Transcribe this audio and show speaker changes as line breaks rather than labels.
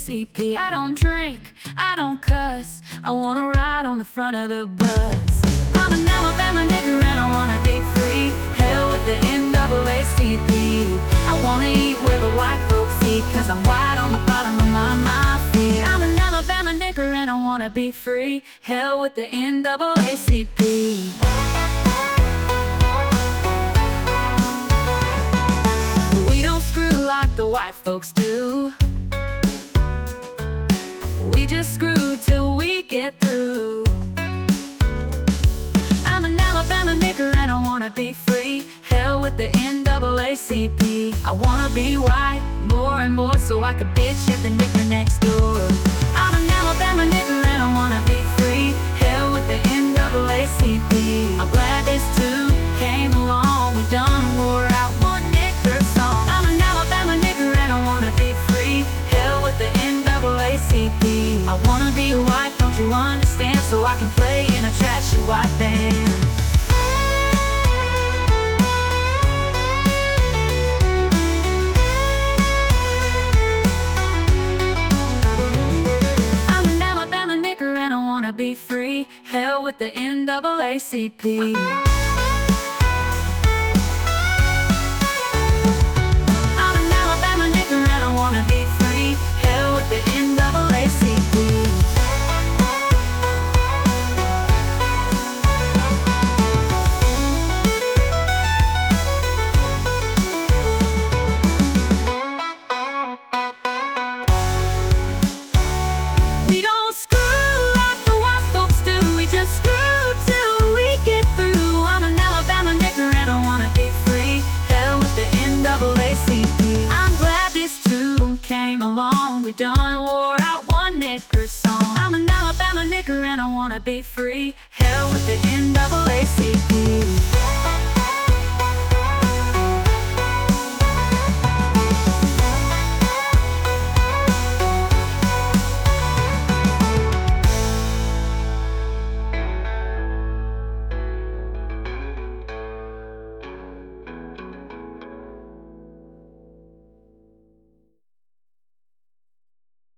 NAACP. I don't drink, I don't cuss, I wanna ride on the front of the bus. I'm an Alabama nigger and I wanna be free. Hell with the NAACP. I wanna eat where the white folks eat, cause I'm white on the bottom of my feet. I'm an Alabama nigger and I wanna be free. Hell with the NAACP. We don't screw like the white folks do. We just screw till we get through. I'm an Alabama nigger and I wanna be free. Hell with the NAACP. I wanna be white more and more so I could bitch at the nigger next door. I'm an Alabama nigger and I wanna be free. Hell with the NAACP. I'm glad this too came along. We done wore out one nigger song. I'm an Alabama nigger and I wanna be free. Hell with the NAACP. I wanna be white, don't you understand? So I can play in a trashy white band. I'm an Alabama nigger and I wanna be free. Hell with the NAACP. I'm an Alabama nigger and I wanna be free. Hell with the NAACP. We don't screw like the white folks do. We just screw till we get through. I'm an Alabama nigger and I wanna be free. Hell with the NAACP. I'm glad this too came along. We done wore out one nigger song. I'm an Alabama nigger and I wanna be free. Hell with the NAACP.